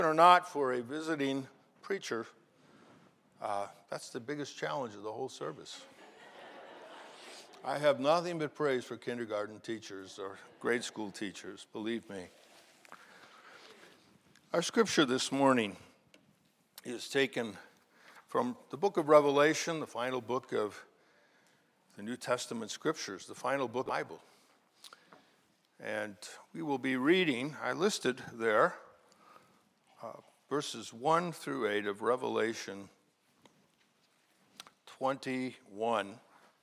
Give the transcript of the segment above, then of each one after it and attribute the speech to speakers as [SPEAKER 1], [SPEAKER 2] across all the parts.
[SPEAKER 1] Or not for a visiting preacher, that's the biggest challenge of the whole service. I have nothing but praise for kindergarten teachers or grade school teachers, believe me. Our scripture this morning is taken from the book of Revelation, the final book of the New Testament scriptures, the final book of the Bible. And we will be reading, I listed there, verses 1 through 8 of Revelation 21.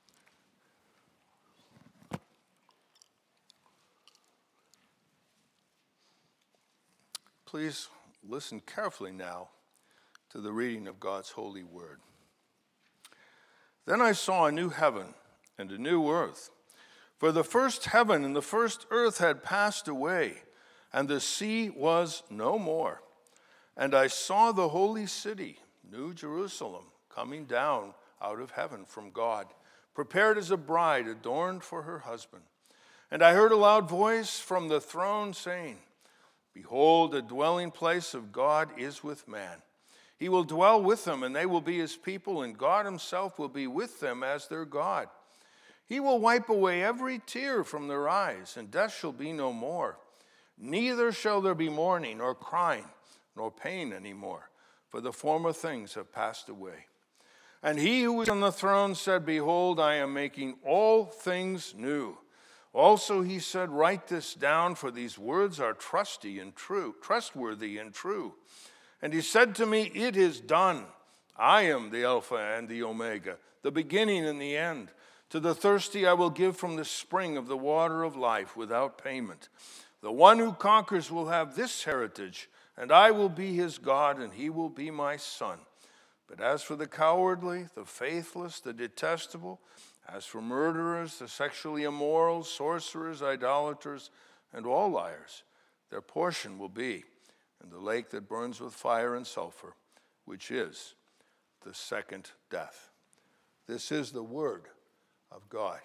[SPEAKER 1] Please listen carefully now to the reading of God's holy word. Then I saw a new heaven and a new earth, for the first heaven and the first earth had passed away, and the sea was no more. And I saw the holy city, New Jerusalem, coming down out of heaven from God, prepared as a bride adorned for her husband. And I heard a loud voice from the throne saying, "Behold, the dwelling place of God is with man. He will dwell with them, and they will be his people, and God himself will be with them as their God. He will wipe away every tear from their eyes, and death shall be no more. Neither shall there be mourning, nor crying, nor pain anymore, for the former things have passed away." And he who was on the throne said, "Behold, I am making all things new." Also he said, "Write this down, for these words are trustworthy and true." And he said to me, "It is done. I am the Alpha and the Omega, the beginning and the end. To the thirsty I will give from the spring of the water of life without payment. The one who conquers will have this heritage, and I will be his God, and he will be my son. But as for the cowardly, the faithless, the detestable, as for murderers, the sexually immoral, sorcerers, idolaters, and all liars, their portion will be in the lake that burns with fire and sulfur, which is the second death." This is the word of God.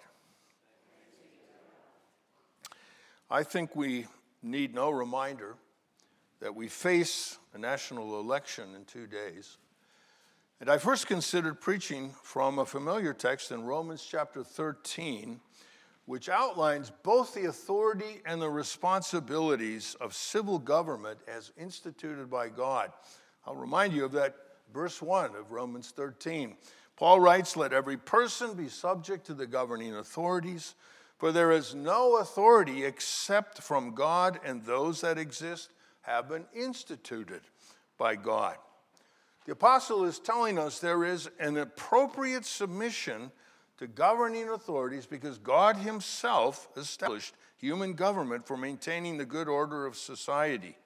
[SPEAKER 1] I think we need no reminder that we face a national election in 2 days. And I first considered preaching from a familiar text in Romans chapter 13, which outlines both the authority and the responsibilities of civil government as instituted by God. I'll remind you of that verse 1 of Romans 13. Paul writes, "Let every person be subject to the governing authorities, for there is no authority except from God, and those that exist have been instituted by God." The apostle is telling us there is an appropriate submission to governing authorities because God himself established human government for maintaining the good order of society.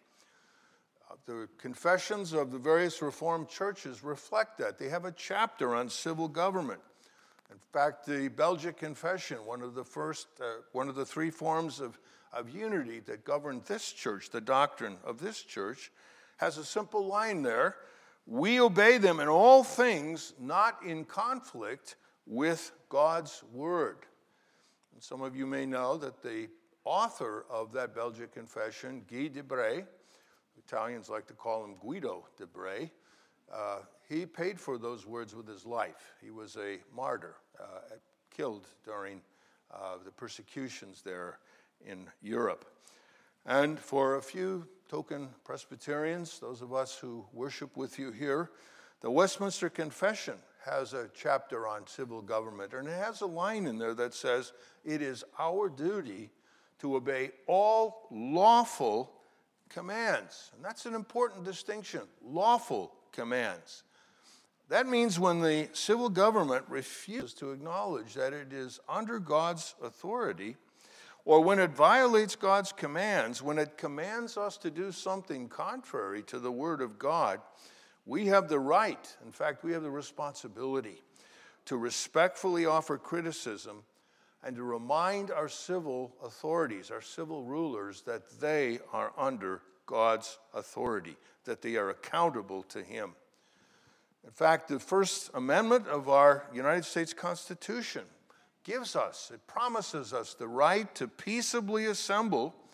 [SPEAKER 1] The confessions of the various Reformed churches reflect that. They have a chapter on civil government. In fact, the Belgic Confession, one of the three forms of unity that governed this church, the doctrine of this church, has a simple line there: "We obey them in all things, not in conflict with God's word." And some of you may know that the author of that Belgic Confession, Guy de Brès, Italians like to call him Guido de Brès, he paid for those words with his life. He was a martyr, killed during the persecutions there in Europe. And for a few token Presbyterians, those of us who worship with you here, the Westminster Confession has a chapter on civil government, and it has a line in there that says, "It is our duty to obey all lawful commands." And that's an important distinction, lawful commands. That means when the civil government refuses to acknowledge that it is under God's authority, or when it violates God's commands, when it commands us to do something contrary to the word of God, we have the right, in fact, we have the responsibility to respectfully offer criticism and to remind our civil authorities, our civil rulers, that they are under God's authority, that they are accountable to him. In fact, the First Amendment of our United States Constitution promises us the right to peaceably assemble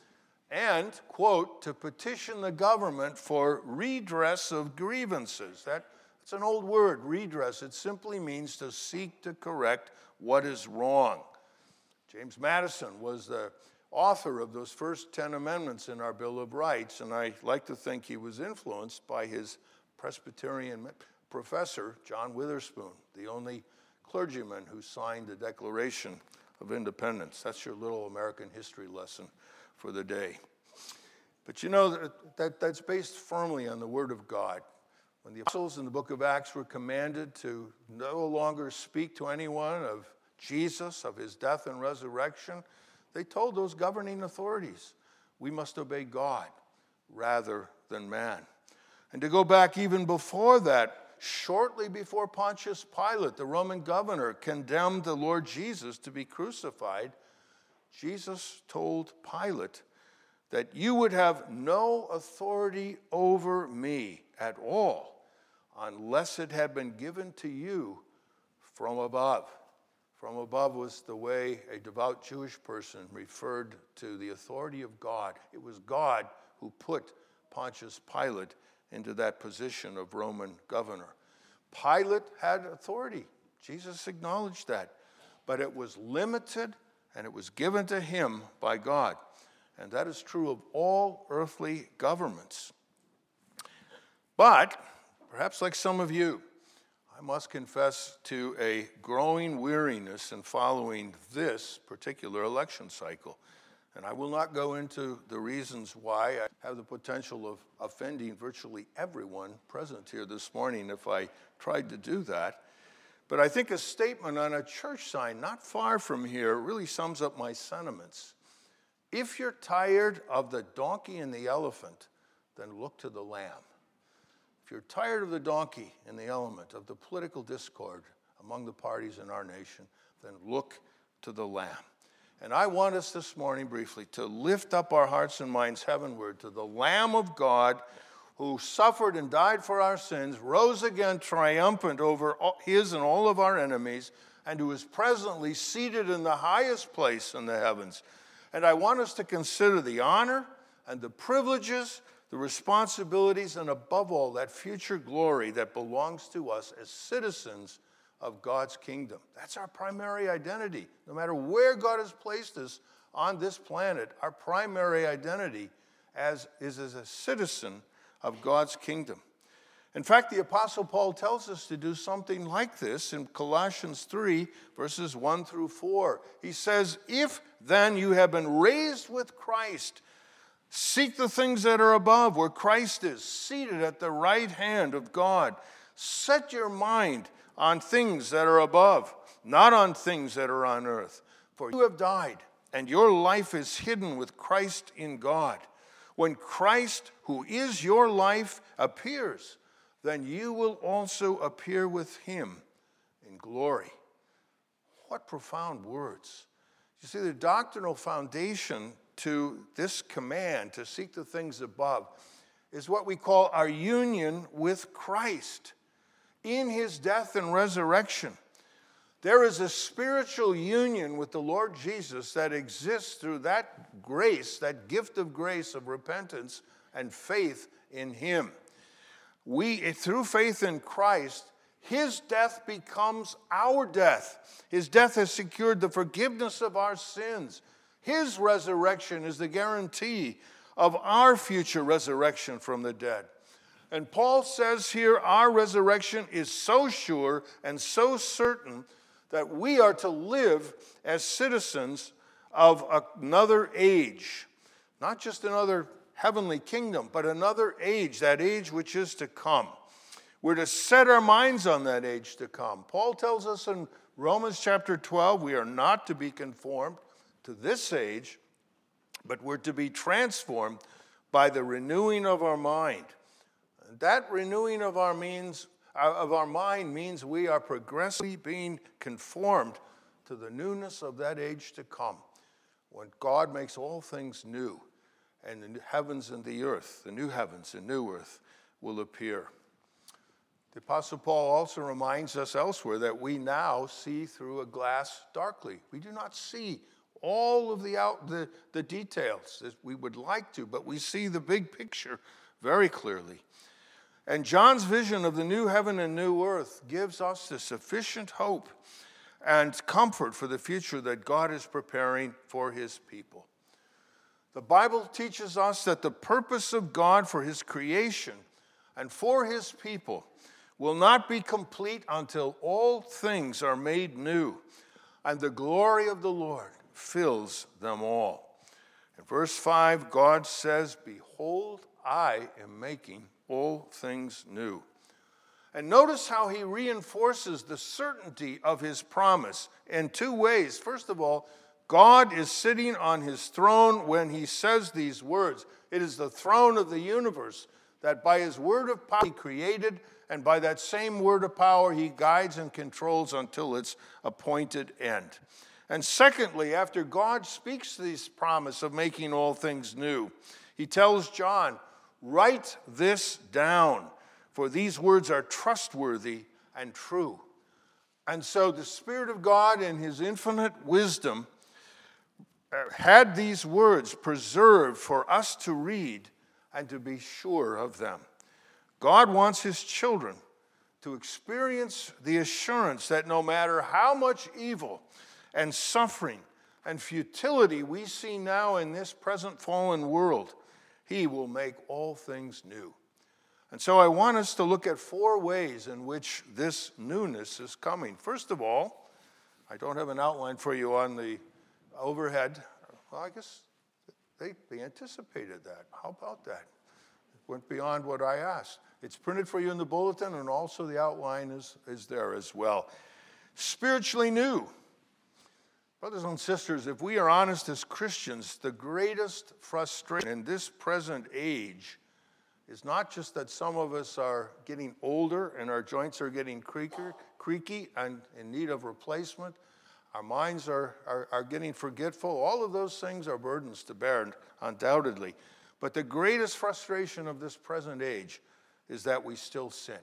[SPEAKER 1] and, quote, to petition the government for redress of grievances. That's an old word, redress. It simply means to seek to correct what is wrong. James Madison was the author of those first 10 amendments in our Bill of Rights, and I like to think he was influenced by his Presbyterian professor, John Witherspoon, the only clergyman who signed the Declaration of Independence. That's your little American history lesson for the day. But you know, that's based firmly on the Word of God. When the apostles in the book of Acts were commanded to no longer speak to anyone of Jesus, of his death and resurrection, they told those governing authorities, we must obey God rather than man. And to go back even before that, shortly before Pontius Pilate, the Roman governor, condemned the Lord Jesus to be crucified, Jesus told Pilate that you would have no authority over me at all unless it had been given to you from above. From above was the way a devout Jewish person referred to the authority of God. It was God who put Pontius Pilate into that position of Roman governor. Pilate had authority. Jesus acknowledged that. But it was limited and it was given to him by God. And that is true of all earthly governments. But, perhaps like some of you, I must confess to a growing weariness in following this particular election cycle. And I will not go into the reasons why. I have the potential of offending virtually everyone present here this morning if I tried to do that. But I think a statement on a church sign not far from here really sums up my sentiments. If you're tired of the donkey and the elephant, then look to the lamb. If you're tired of the donkey and the element of the political discord among the parties in our nation, then look to the Lamb. And I want us this morning briefly to lift up our hearts and minds heavenward to the Lamb of God who suffered and died for our sins, rose again triumphant over his and all of our enemies, and who is presently seated in the highest place in the heavens. And I want us to consider the honor and the privileges, the responsibilities, and above all, that future glory that belongs to us as citizens of God's kingdom. That's our primary identity. No matter where God has placed us on this planet, our primary identity is as a citizen of God's kingdom. In fact, the Apostle Paul tells us to do something like this in Colossians 3, verses 1 through 4. He says, if then you have been raised with Christ, seek the things that are above, where Christ is, seated at the right hand of God. Set your mind on things that are above, not on things that are on earth. For you have died, and your life is hidden with Christ in God. When Christ, who is your life, appears, then you will also appear with him in glory. What profound words. You see, the doctrinal foundation to this command to seek the things above is what we call our union with Christ. In his death and resurrection, there is a spiritual union with the Lord Jesus that exists through that grace, that gift of grace of repentance and faith in him. Through faith in Christ, his death becomes our death. His death has secured the forgiveness of our sins. His resurrection is the guarantee of our future resurrection from the dead. And Paul says here, our resurrection is so sure and so certain that we are to live as citizens of another age. Not just another heavenly kingdom, but another age, that age which is to come. We're to set our minds on that age to come. Paul tells us in Romans chapter 12, we are not to be conformed to this age, but we're to be transformed by the renewing of our mind. That renewing of our mind means we are progressively being conformed to the newness of that age to come, when God makes all things new, and the heavens and the earth, the new heavens and new earth, will appear. The Apostle Paul also reminds us elsewhere that we now see through a glass darkly. We do not see all of the details that we would like to, but we see the big picture very clearly. And John's vision of the new heaven and new earth gives us the sufficient hope and comfort for the future that God is preparing for his people. The Bible teaches us that the purpose of God for his creation and for his people will not be complete until all things are made new and the glory of the Lord fills them all. In verse 5, God says, "Behold, I am making all things new." And notice how he reinforces the certainty of his promise in two ways. First of all, God is sitting on his throne when he says these words. It is the throne of the universe that by his word of power he created, and by that same word of power he guides and controls until its appointed end. And secondly, after God speaks this promise of making all things new, he tells John, "Write this down, for these words are trustworthy and true." And so the Spirit of God in his infinite wisdom had these words preserved for us to read and to be sure of them. God wants his children to experience the assurance that no matter how much evil and suffering and futility we see now in this present fallen world, he will make all things new. And so I want us to look at four ways in which this newness is coming. First of all, I don't have an outline for you on the overhead. Well, I guess they anticipated that. How about that? It went beyond what I asked. It's printed for you in the bulletin, and also the outline is there as well. Spiritually new. Brothers and sisters, if we are honest as Christians, the greatest frustration in this present age is not just that some of us are getting older and our joints are getting creaky and in need of replacement. Our minds are getting forgetful. All of those things are burdens to bear, undoubtedly. But the greatest frustration of this present age is that we still sin.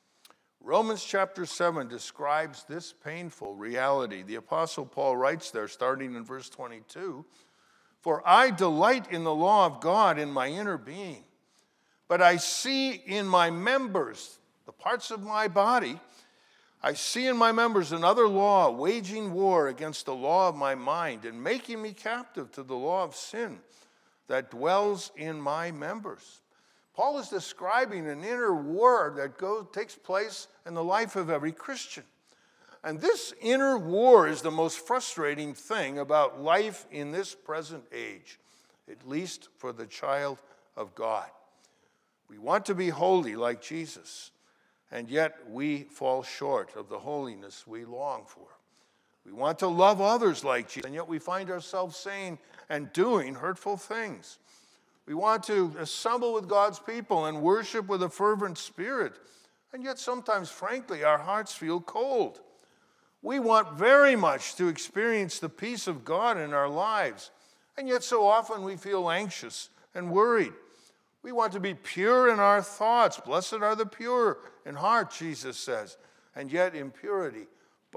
[SPEAKER 1] Romans chapter 7 describes this painful reality. The Apostle Paul writes there, starting in verse 22, "For I delight in the law of God in my inner being, but I see in my members, the parts of my body, I see in my members another law, waging war against the law of my mind and making me captive to the law of sin that dwells in my members." Paul is describing an inner war that takes place in the life of every Christian. And this inner war is the most frustrating thing about life in this present age, at least for the child of God. We want to be holy like Jesus, and yet we fall short of the holiness we long for. We want to love others like Jesus, and yet we find ourselves saying and doing hurtful things. We want to assemble with God's people and worship with a fervent spirit, and yet sometimes, frankly, our hearts feel cold. We want very much to experience the peace of God in our lives, and yet so often we feel anxious and worried. We want to be pure in our thoughts. Blessed are the pure in heart, Jesus says, and yet impurity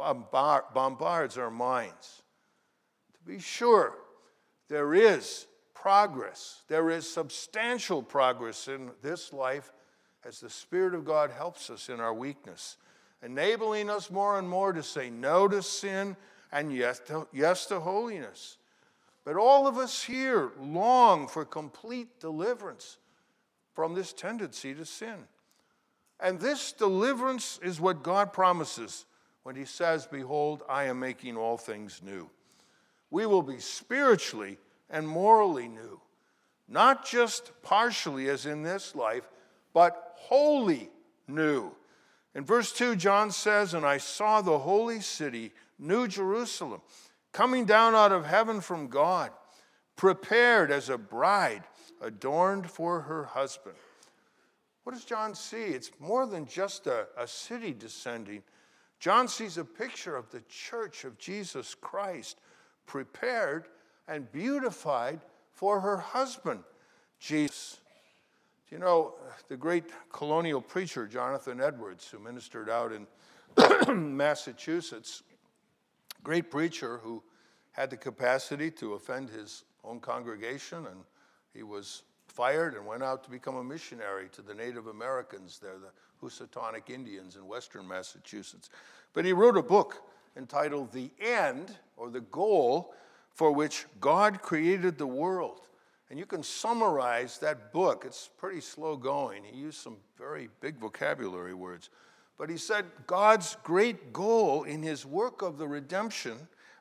[SPEAKER 1] bombards our minds. To be sure, there is progress. There is substantial progress in this life as the Spirit of God helps us in our weakness, enabling us more and more to say no to sin and yes to holiness. But all of us here long for complete deliverance from this tendency to sin. And this deliverance is what God promises when he says, "Behold, I am making all things new." We will be spiritually and morally new, not just partially as in this life, but wholly new. In verse 2, John says, "And I saw the holy city, New Jerusalem, coming down out of heaven from God, prepared as a bride adorned for her husband." What does John see? It's more than just a city descending. John sees a picture of the church of Jesus Christ, prepared and beautified for her husband, Jesus. You know, the great colonial preacher, Jonathan Edwards, who ministered out in Massachusetts, great preacher who had the capacity to offend his own congregation, and he was fired and went out to become a missionary to the Native Americans there, the Housatonic Indians in western Massachusetts. But he wrote a book entitled The End, or The Goal, for which God created the world. And you can summarize that book. It's pretty slow going. He used some very big vocabulary words. But he said God's great goal in his work of redemption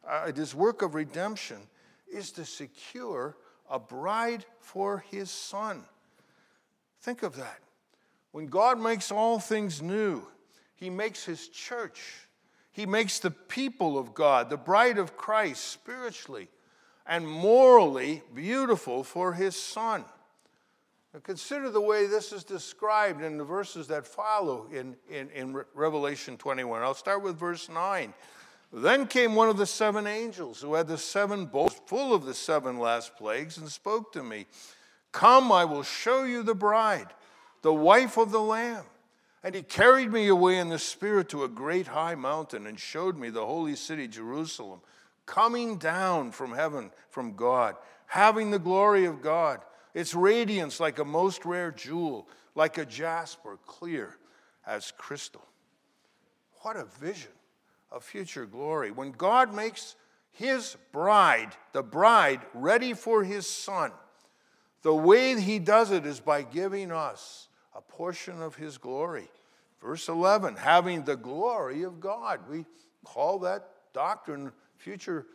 [SPEAKER 1] is to secure a bride for his son. Think of that. When God makes all things new, he makes his church. He makes the people of God, the bride of Christ, spiritually and morally beautiful for his son. Now consider the way this is described in the verses that follow in Revelation 21. I'll start with verse 9. Then came one of the seven angels who had the seven bowls full of the seven last plagues and spoke to me, "Come, I will show you the bride, the wife of the Lamb." And he carried me away in the Spirit to a great high mountain and showed me the holy city, Jerusalem, coming down from heaven from God, having the glory of God, its radiance like a most rare jewel, like a jasper, clear as crystal. What a vision of future glory. When God makes his bride, the bride, ready for his son, the way he does it is by giving us a portion of his glory. Verse 11, having the glory of God. We call that doctrine future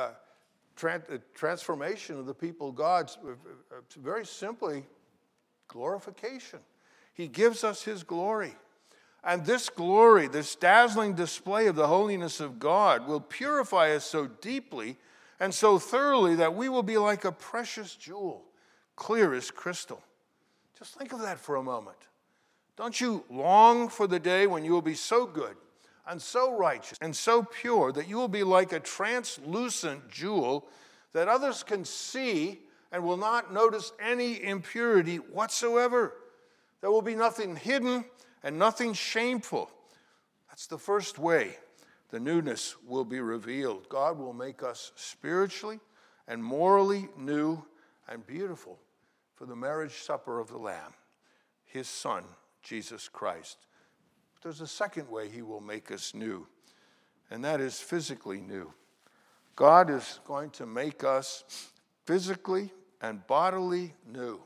[SPEAKER 1] transformation of the people of God. Very simply, glorification. He gives us his glory. And this glory, this dazzling display of the holiness of God, will purify us so deeply and so thoroughly that we will be like a precious jewel, clear as crystal. Just think of that for a moment. Don't you long for the day when you will be so good and so righteous and so pure that you will be like a translucent jewel that others can see and will not notice any impurity whatsoever? There will be nothing hidden and nothing shameful. That's the first way the newness will be revealed. God will make us spiritually and morally new and beautiful for the marriage supper of the Lamb, his Son, Jesus Christ. But there's a second way he will make us new, and that is physically new. God is going to make us physically and bodily new.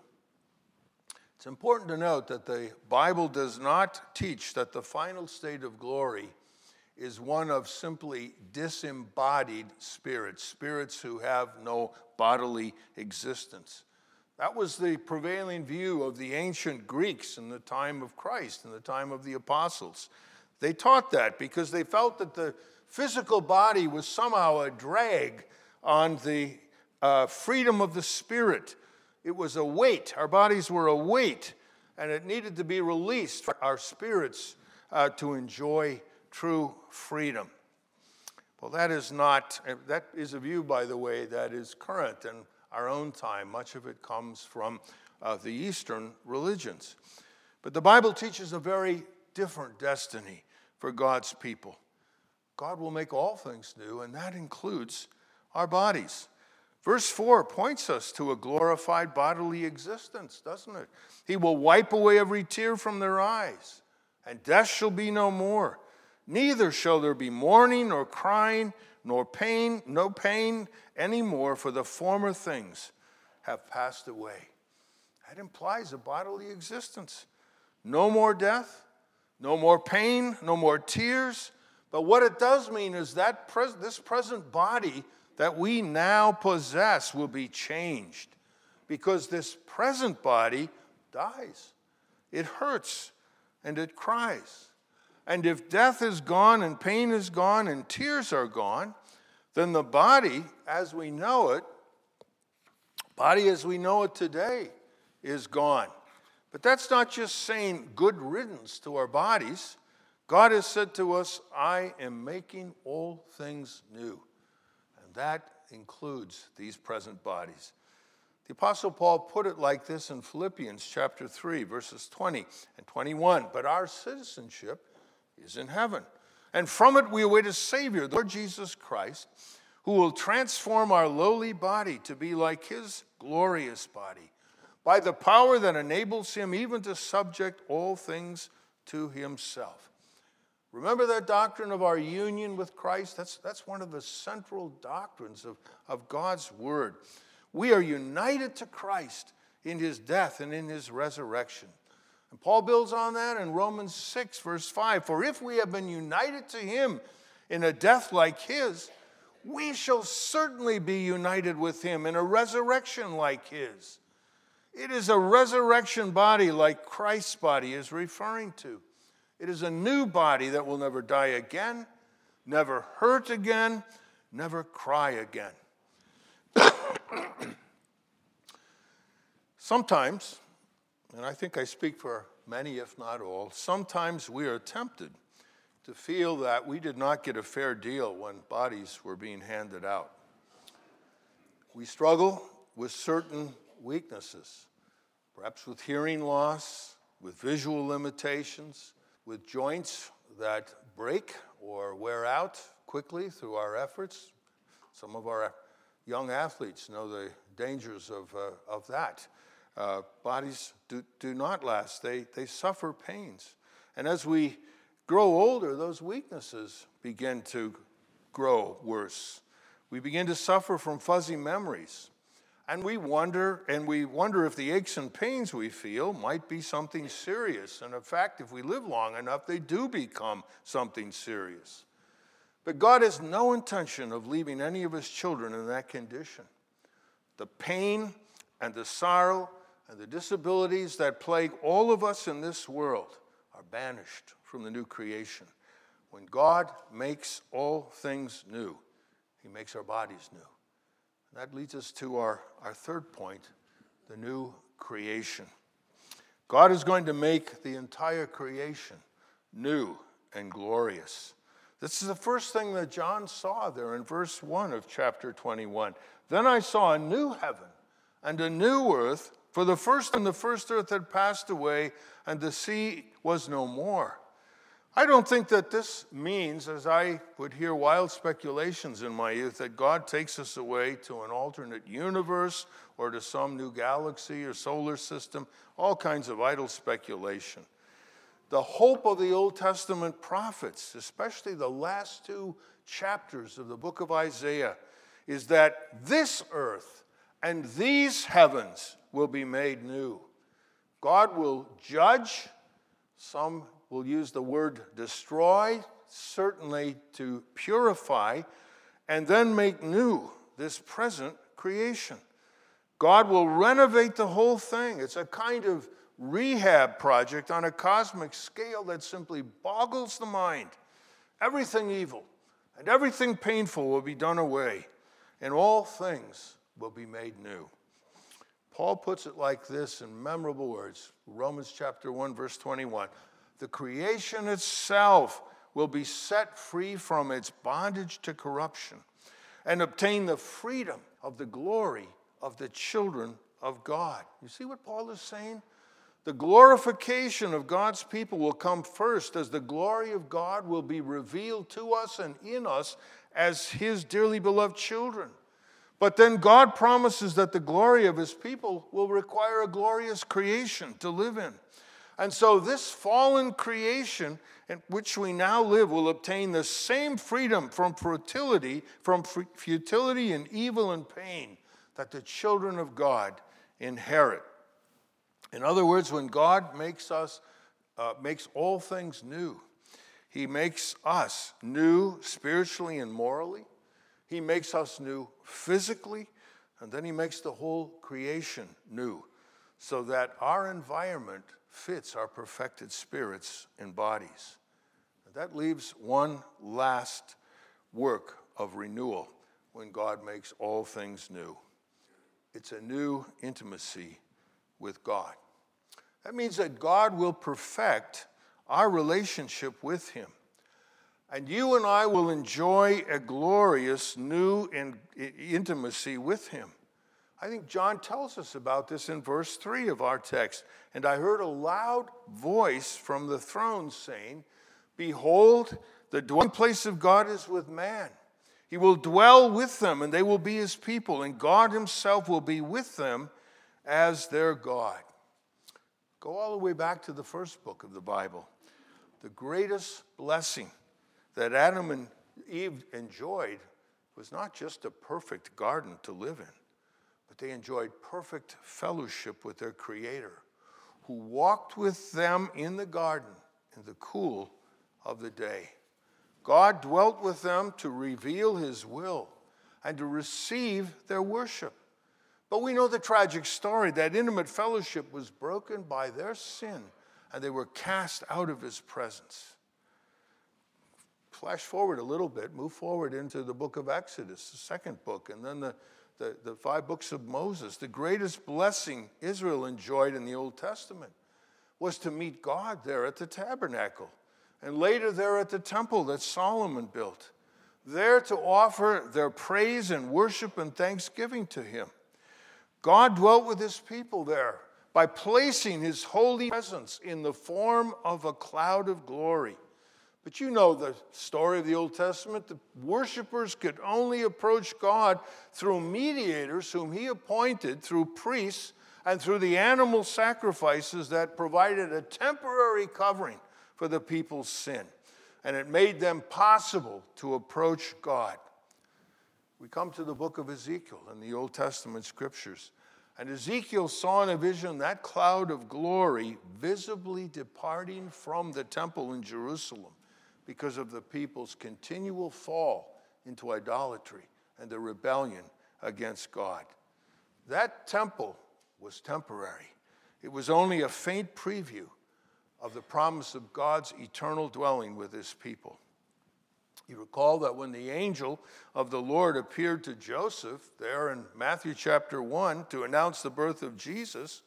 [SPEAKER 1] It's important to note that the Bible does not teach that the final state of glory is one of simply disembodied spirits, spirits who have no bodily existence. That was the prevailing view of the ancient Greeks in the time of Christ, in the time of the apostles. They taught that because they felt that the physical body was somehow a drag on the freedom of the spirit. It was a weight. Our bodies were a weight, and it needed to be released for our spirits to enjoy true freedom. Well, that is a view, by the way, that is current in our own time. Much of it comes from the Eastern religions. But the Bible teaches a very different destiny for God's people. God will make all things new, and that includes our bodies. Verse 4 points us to a glorified bodily existence, doesn't it? He will wipe away every tear from their eyes, and death shall be no more. Neither shall there be mourning, nor crying, nor pain, no pain anymore, for the former things have passed away. That implies a bodily existence. No more death, no more pain, no more tears. But what it does mean is that this present body that we now possess will be changed, because this present body dies. It hurts and it cries. And if death is gone and pain is gone and tears are gone, then the body as we know it today is gone. But that's not just saying good riddance to our bodies. God has said to us, I am making all things new. And that includes these present bodies. The Apostle Paul put it like this in Philippians chapter 3, verses 20 and 21. But our citizenship is in heaven, and from it we await a Savior, the Lord Jesus Christ, who will transform our lowly body to be like his glorious body, by the power that enables him even to subject all things to himself. Remember that doctrine of our union with Christ? That's one of the central doctrines of God's word. We are united to Christ in his death and in his resurrection. And Paul builds on that in Romans 6, verse 5. For if we have been united to him in a death like his, we shall certainly be united with him in a resurrection like his. It is a resurrection body like Christ's body is referring to. It is a new body that will never die again, never hurt again, never cry again. Sometimes, and I think I speak for many, if not all, sometimes we are tempted to feel that we did not get a fair deal when bodies were being handed out. We struggle with certain weaknesses, perhaps with hearing loss, with visual limitations, with joints that break or wear out quickly through our efforts. Some of our young athletes know the dangers of that. Bodies do not last. They suffer pains. And as we grow older, those weaknesses begin to grow worse. We begin to suffer from fuzzy memories. And we wonder if the aches and pains we feel might be something serious. And in fact, if we live long enough, they do become something serious. But God has no intention of leaving any of his children in that condition. The pain and the sorrow and the disabilities that plague all of us in this world are banished from the new creation. When God makes all things new, he makes our bodies new. That leads us to our third point, the new creation. God is going to make the entire creation new and glorious. This is the first thing that John saw there in verse 1 of chapter 21. Then I saw a new heaven and a new earth, for the first and the first earth had passed away, and the sea was no more. I don't think that this means, as I would hear wild speculations in my youth, that God takes us away to an alternate universe or to some new galaxy or solar system, all kinds of idle speculation. The hope of the Old Testament prophets, especially the last two chapters of the book of Isaiah, is that this earth and these heavens will be made new. God will judge. Some will use the word destroy, certainly to purify, and then make new this present creation. God will renovate the whole thing. It's a kind of rehab project on a cosmic scale that simply boggles the mind. Everything evil and everything painful will be done away, and all things will be made new. Paul puts it like this in memorable words, Romans chapter 1, verse 21. The creation itself will be set free from its bondage to corruption and obtain the freedom of the glory of the children of God. You see what Paul is saying? The glorification of God's people will come first as the glory of God will be revealed to us and in us as his dearly beloved children. But then God promises that the glory of his people will require a glorious creation to live in. And so this fallen creation in which we now live will obtain the same freedom from futility and evil and pain that the children of God inherit. In other words, when God makes all things new, he makes us new spiritually and morally. He makes us new physically, and then he makes the whole creation new so that our environment fits our perfected spirits and bodies. That leaves one last work of renewal when God makes all things new. It's a new intimacy with God. That means that God will perfect our relationship with him. And you and I will enjoy a glorious new intimacy with him. I think John tells us about this in verse 3 of our text. And I heard a loud voice from the throne saying, Behold, the dwelling place of God is with man. He will dwell with them, and they will be his people, and God himself will be with them as their God. Go all the way back to the first book of the Bible. The greatest blessing that Adam and Eve enjoyed was not just a perfect garden to live in, but they enjoyed perfect fellowship with their Creator, who walked with them in the garden in the cool of the day. God dwelt with them to reveal his will and to receive their worship. But we know the tragic story. That intimate fellowship was broken by their sin, and they were cast out of his presence. Flash forward a little bit, move forward into the book of Exodus, the second book, and then the 5 books of Moses. The greatest blessing Israel enjoyed in the Old Testament was to meet God there at the tabernacle, and later there at the temple that Solomon built, there to offer their praise and worship and thanksgiving to him. God dwelt with his people there by placing his holy presence in the form of a cloud of glory. But you know the story of the Old Testament. The worshipers could only approach God through mediators whom he appointed, through priests, and through the animal sacrifices that provided a temporary covering for the people's sin. And it made them possible to approach God. We come to the book of Ezekiel in the Old Testament scriptures. And Ezekiel saw in a vision that cloud of glory visibly departing from the temple in Jerusalem because of the people's continual fall into idolatry and the rebellion against God. That temple was temporary. It was only a faint preview of the promise of God's eternal dwelling with his people. You recall that when the angel of the Lord appeared to Joseph there in Matthew chapter 1 to announce the birth of Jesus,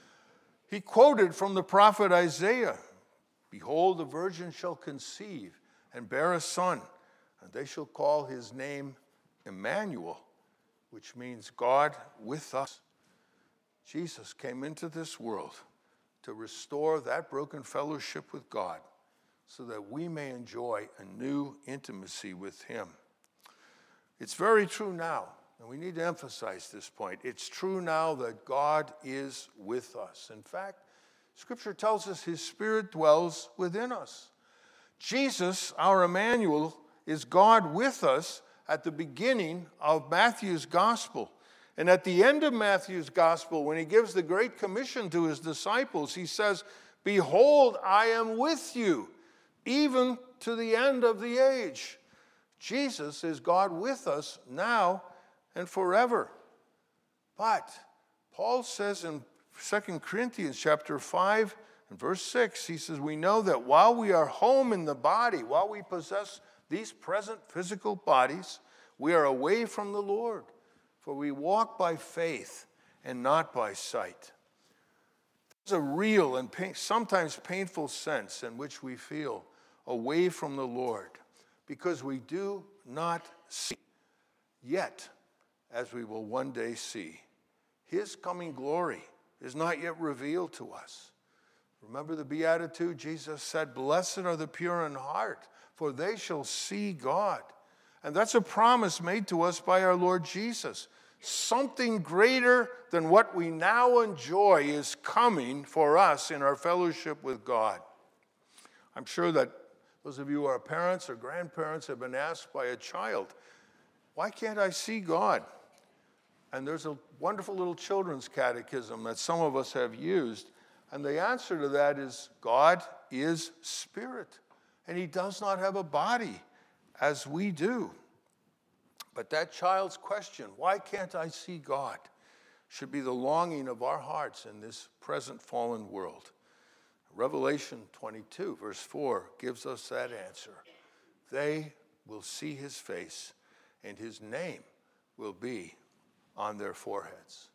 [SPEAKER 1] he quoted from the prophet Isaiah, "Behold, the virgin shall conceive and bear a son, and they shall call his name Emmanuel," which means God with us. Jesus came into this world to restore that broken fellowship with God so that we may enjoy a new intimacy with him. It's very true now, and we need to emphasize this point. It's true now that God is with us. In fact, Scripture tells us his Spirit dwells within us. Jesus, our Emmanuel, is God with us at the beginning of Matthew's gospel. And at the end of Matthew's gospel, when he gives the Great Commission to his disciples, he says, "Behold, I am with you, even to the end of the age." Jesus is God with us now and forever. But Paul says in 2 Corinthians chapter 5 and verse 6, he says, "We know that while we are home in the body, while we possess these present physical bodies, we are away from the Lord. For we walk by faith and not by sight." There's a real and sometimes painful sense in which we feel away from the Lord because we do not see yet, as we will one day see. His coming glory is not yet revealed to us. Remember the Beatitude? Jesus said, "Blessed are the pure in heart, for they shall see God." And that's a promise made to us by our Lord Jesus. Something greater than what we now enjoy is coming for us in our fellowship with God. I'm sure that those of you who are parents or grandparents have been asked by a child, "Why can't I see God?" And there's a wonderful little children's catechism that some of us have used. And the answer to that is, God is spirit, and he does not have a body as we do. But that child's question, "Why can't I see God?" should be the longing of our hearts in this present fallen world. Revelation 22, verse 4, gives us that answer. They will see his face, and his name will be on their foreheads.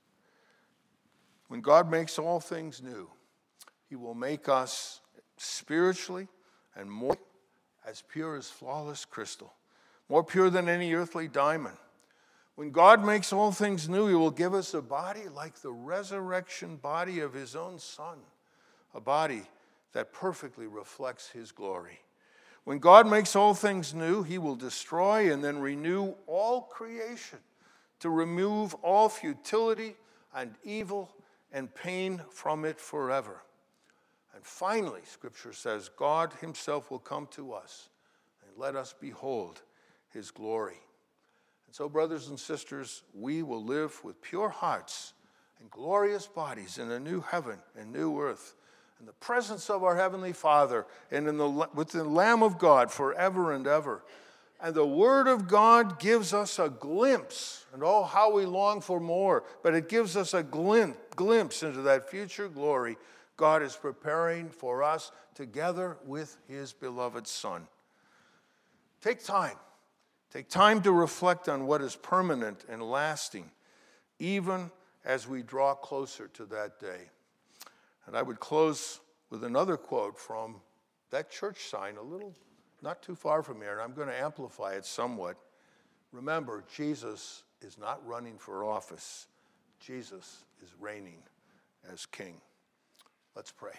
[SPEAKER 1] When God makes all things new, he will make us spiritually and more as pure as flawless crystal, more pure than any earthly diamond. When God makes all things new, he will give us a body like the resurrection body of his own Son, a body that perfectly reflects his glory. When God makes all things new, he will destroy and then renew all creation to remove all futility and evil and pain from it forever. And finally, Scripture says, God himself will come to us and let us behold his glory. And so, brothers and sisters, we will live with pure hearts and glorious bodies in a new heaven and new earth, in the presence of our Heavenly Father and with the Lamb of God forever and ever. And the Word of God gives us a glimpse, and oh, how we long for more, but it gives us a glimpse into that future glory God is preparing for us together with his beloved Son. Take time. Take time to reflect on what is permanent and lasting, even as we draw closer to that day. And I would close with another quote from that church sign, not too far from here, and I'm going to amplify it somewhat. Remember, Jesus is not running for office. Jesus is reigning as King. Let's pray.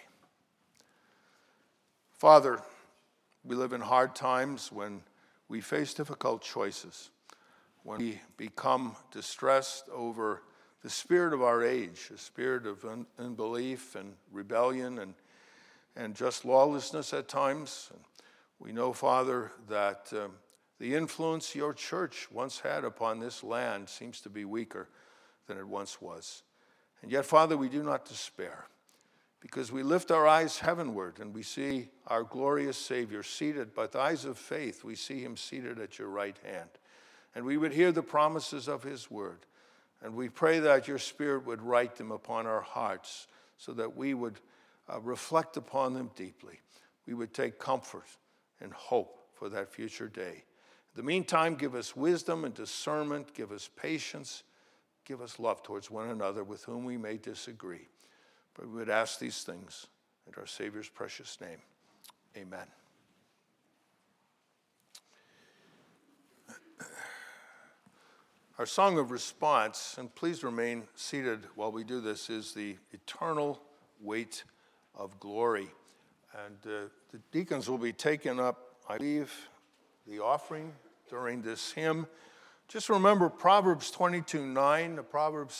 [SPEAKER 1] Father, we live in hard times when we face difficult choices, when we become distressed over the spirit of our age, a spirit of unbelief and rebellion and just lawlessness at times. And we know, Father, that the influence your church once had upon this land seems to be weaker than it once was. And yet, Father, we do not despair, because we lift our eyes heavenward and we see our glorious Savior seated by the eyes of faith. We see him seated at your right hand. And we would hear the promises of his word. And we pray that your Spirit would write them upon our hearts so that we would reflect upon them deeply. We would take comfort and hope for that future day. In the meantime, give us wisdom and discernment, give us patience, give us love towards one another with whom we may disagree. But we would ask these things in our Savior's precious name. Amen. Our song of response, and please remain seated while we do this, is the eternal weight of glory. And the deacons will be taking up, I believe, the offering during this hymn. Just remember Proverbs 22:9, the Proverbs